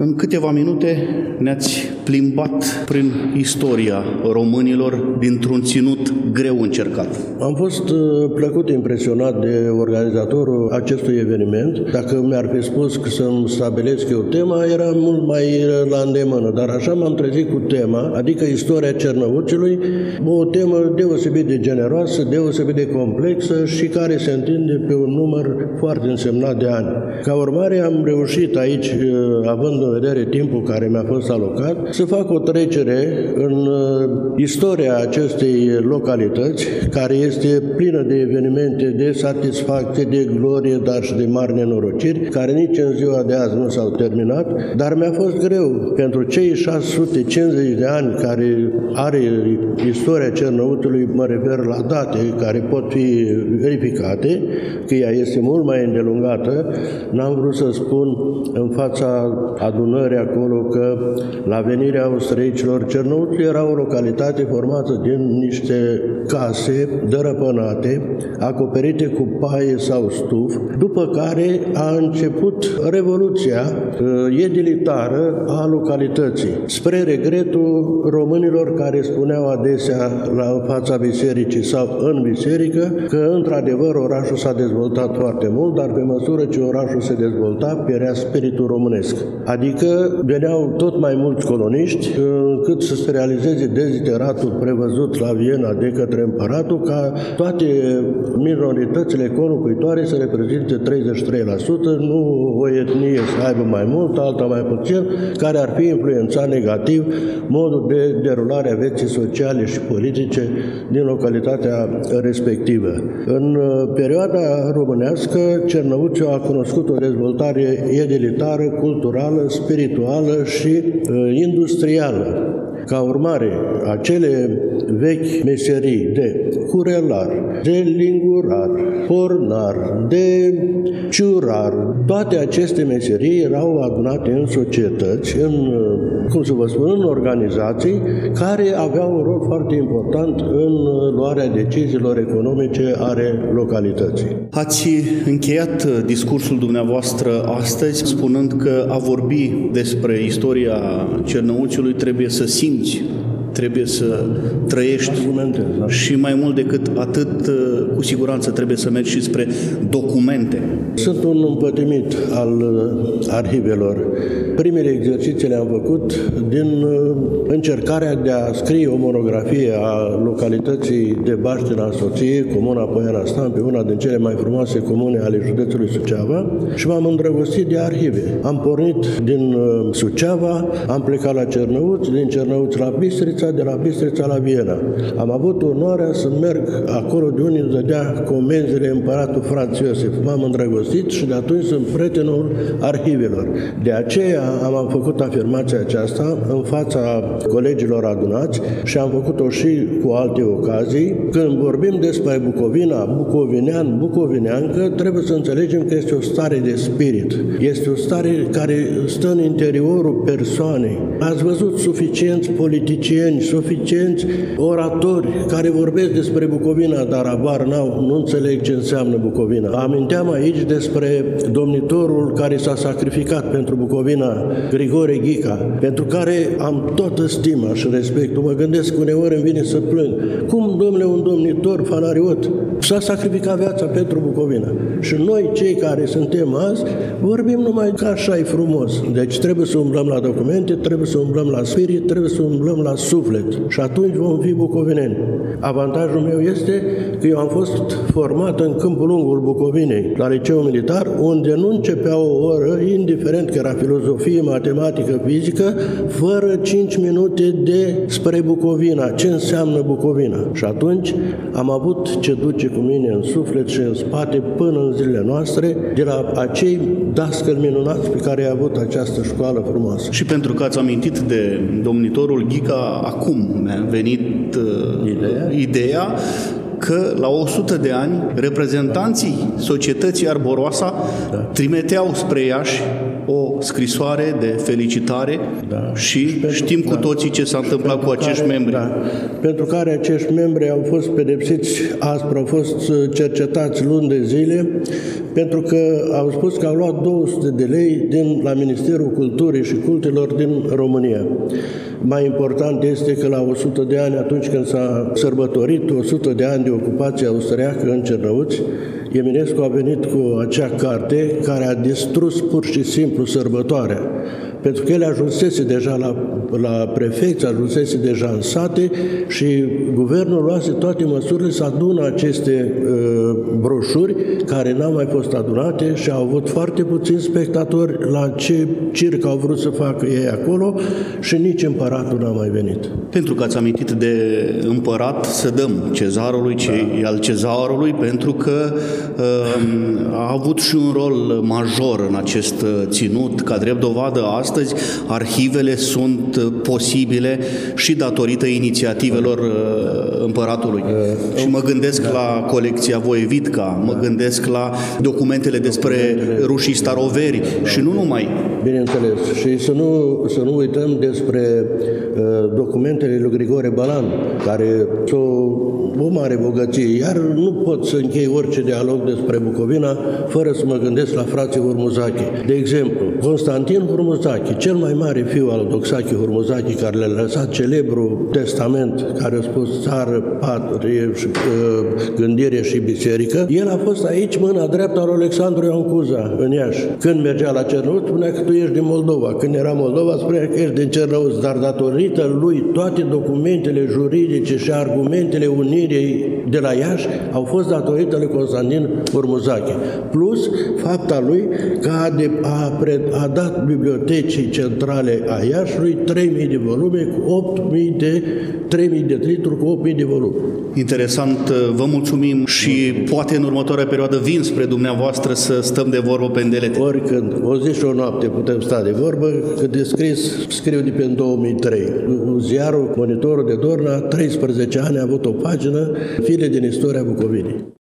În câteva minute ne-ați plimbat prin istoria românilor dintr-un ținut greu încercat. Am fost plăcut impresionat de organizatorul acestui eveniment. Dacă mi-ar fi spus că să-mi stabilesc eu tema, era mult mai la îndemână, dar așa m-am trezit cu tema, adică istoria Cernăuțiului, o temă deosebit de generoasă, deosebit de complexă și care se întinde pe un număr foarte însemnat de ani. Ca urmare, am reușit aici, având în vedere timpul care mi-a fost alocat, să fac o trecere în istoria acestei localități, care este plină de evenimente, de satisfacție, de glorie, dar și de mari nenorociri, care nici în ziua de azi nu s-au terminat, dar mi-a fost greu pentru cei 650 de ani care are istoria Cernăuțiului, mă refer la date care pot fi verificate, că ea este mult mai îndelungată. N-am vrut să spun în fața adunării acolo că la venirea austriecilor, Cernăuțiul era o localitate formată din niște case dărăpânate, acoperite cu paie sau stuf, după care a început revoluția edilitară a localității, spre regretul românilor care spuneau adesea la fața bisericii sau în biserică că într-adevăr orașul s-a dezvoltat foarte mult, dar pe măsură ce orașul se dezvolta, pierea spiritul românesc. Adică veneau tot mai mulți coloniști încât să se realizeze dezideratul prevăzut la Viena de către împăratul ca toate minoritățile conlocuitoare să reprezinte 33%, nu o etnie să aibă mai mult, alta mai puțin, care ar fi influențat negativ modul de derulare a vieții sociale și politice din localitatea respectivă. În perioada românească, Cernăuțiul a cunoscut o dezvoltare edilitară, culturală, spirituală și industrială. Ca urmare, acele vechi meserii de curelar, de lingurar, pornar, de ciurar, toate aceste meserii erau adunate în societăți, în organizații care aveau un rol foarte important în luarea deciziilor economice ale localității. Ați încheiat discursul dumneavoastră astăzi spunând că a vorbi despre istoria Cernăuțiului trebuie să simți, trebuie să trăiești și mai mult decât atât, cu siguranță trebuie să mergi și spre documente. Sunt un împătimit al arhivelor. Primele exerciții le-am făcut din încercarea de a scrie o monografie a localității de Baștina Soției, comuna Poiana Stampi, una din cele mai frumoase comune ale județului Suceava, și m-am îndrăgostit de arhive. Am pornit din Suceava, am plecat la Cernăuți, din Cernăuți la Bistrița, de la Bistrița la Viena. Am avut onoarea să merg acolo de unde îmi dădea comenzile împăratul Franț Iosif. M-am îndrăgostit și de atunci sunt prietenul arhivelor. De aceea am făcut afirmația aceasta în fața colegilor adunați și am făcut-o și cu alte ocazii. Când vorbim despre Bucovina, bucovinean, bucovineancă, trebuie să înțelegem că este o stare de spirit. Este o stare care stă în interiorul persoanei. Ați văzut suficienți politicieni, suficienți oratori care vorbesc despre Bucovina, dar abar n-au, nu înțeleg ce înseamnă Bucovina. Aminteam aici despre domnitorul care s-a sacrificat pentru Bucovina, Grigore Ghica, pentru care am toată stima și respectul. Mă gândesc uneori îmi vine să plâng. Cum, domnule, un domnitor fanariot s-a sacrificat viața pentru Bucovina? Și noi, cei care suntem azi, vorbim numai că așa e frumos. Deci trebuie să umblăm la documente, trebuie să umblăm la spirit, trebuie să umblăm la suflet. Și atunci vom fi bucovineni. Avantajul meu este că eu am fost format în Câmpul Lungul Bucovinei, la Liceul Militar, unde nu începea o oră, indiferent că era filozofie, matematică, fizică, fără 5 minute de spre Bucovina. Ce înseamnă Bucovina? Și atunci am avut ce duce cu mine în suflet și în spate până în zilele noastre, de la acei dascăli minunați pe care i-a avut această școală frumoasă. Și pentru că ați amintit de domnitorul Ghica, acum mi-a venit ideea că la 100 de ani reprezentanții societății Arboroasa trimiteau spre Iași o scrisoare de felicitare și știm cu toții ce s-a întâmplat cu acești membri. Da, pentru care acești membri au fost pedepsiți aspru, au fost cercetați luni de zile, pentru că au spus că au luat 200 de lei la Ministerul Culturii și Cultelor din România. Mai important este că la 100 de ani, atunci când s-a sărbătorit 100 de ani de ocupație austriacă în Cernăuți, Eminescu a venit cu acea carte care a distrus pur și simplu sărbătoarea. Pentru că el ajunsese deja la prefecți, ajunsese deja în sate și guvernul luase toate măsurile să adună aceste broșuri care n-au mai fost adunate și au avut foarte puțini spectatori la ce circ au vrut să facă ei acolo și nici împăratul n-a mai venit. Pentru că ați amintit de împărat, să dăm cezarului ce e al cezarului, pentru că a avut și un rol major în acest ținut. Ca drept dovadă, astăzi arhivele sunt posibile și datorită inițiativelor împăratului. Și mă gândesc la colecția Voievidca, mă gândesc la documentele despre rușii staroveri și nu numai. Bineînțeles. Și să nu uităm despre documentele lui Grigore Balan, care sunt o mare bogăție. Iar nu pot să închei orice dialog despre Bucovina fără să mă gândesc la frații Hurmuzache. De exemplu, Constantin Hurmuzache, cel mai mare fiu al Doxache Hurmuzache, care le-a lăsat celebrul testament care a spus țară, patrie, gândire și biserică, el a fost aici mâna dreaptă al Alexandru Ioan Cuza, în Iași. Când mergea la Cernăuți, spunea că tu ești din Moldova. Când era Moldova, spunea că ești din Cernăuți. Dar datorită lui, toate documentele juridice și argumentele unirii de la Iași au fost datorită lui Constantin Hurmuzache. Plus, fapta lui că a dat bibliotecii centrale a Iașului 3.000 de volume cu 3.000 de titluri cu 8.000 de volume. Interesant, vă mulțumim și poate în următoarea perioadă vin spre dumneavoastră să stăm de vorbă pe îndelete. Oricând, o zi și o noapte putem sta de vorbă, că de scris scriu de pe 2003. Ziarul Monitorul de Dorna, 13 ani, a avut o pagină, Fire din istoria Bucovinei.